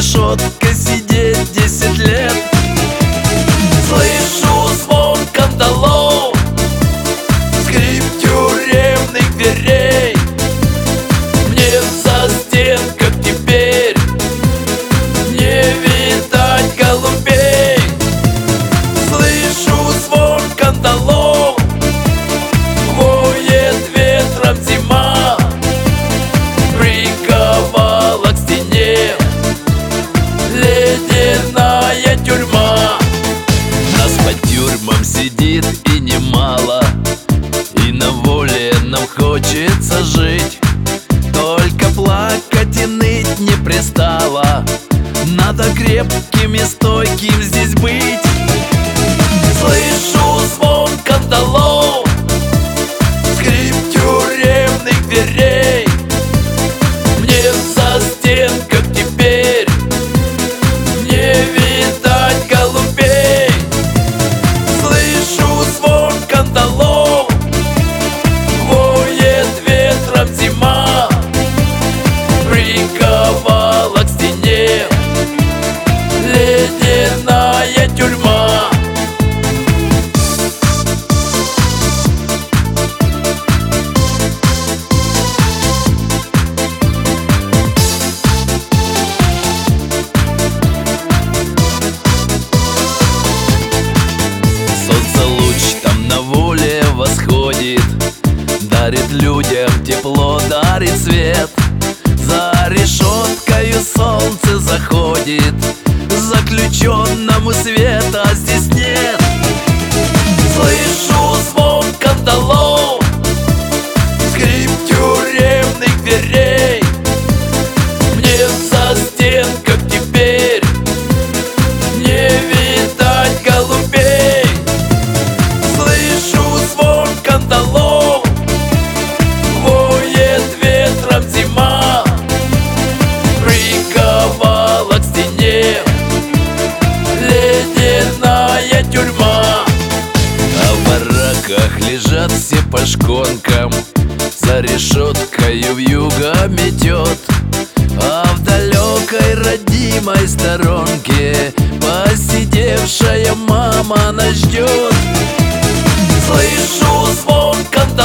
решеткой сидеть 10 лет. Слышу звон кандалов, скрип тюремных дверей. Мне за стенках теперь не видать голубей. Слышу звон кандалов, воет ветром зима, приковала к стене ледяная тюрьма. Нас по тюрьмам сидит и немало, и на воле нам хочется жить. Только плакать и ныть не пристало, надо крепким и стойким здесь быть. Слышу звон кандалов, скрип тюремных дверей. Мне за стенках теперь не видать голубей. Слышу звон кандалов, воет ветром зима, приковала к стене ледяная тюрьма. Солнце луч там на воле восходит, дарит людям тепло, дарит свет. За решеткою солнце заходит, заключенному света здесь нет. Слышу звон кандалов, скрип тюремных дверей. Мне за стенках теперь не видать голубей. Слышу звон кандалов, воет ветром зима, приковала к стене ледяная тюрьма. А в бараках лежат все по шконкам, за решеткою вьюга метет. А в далекой родимой сторонке посидевшая мама нас ждет. Слышу звон кандалов,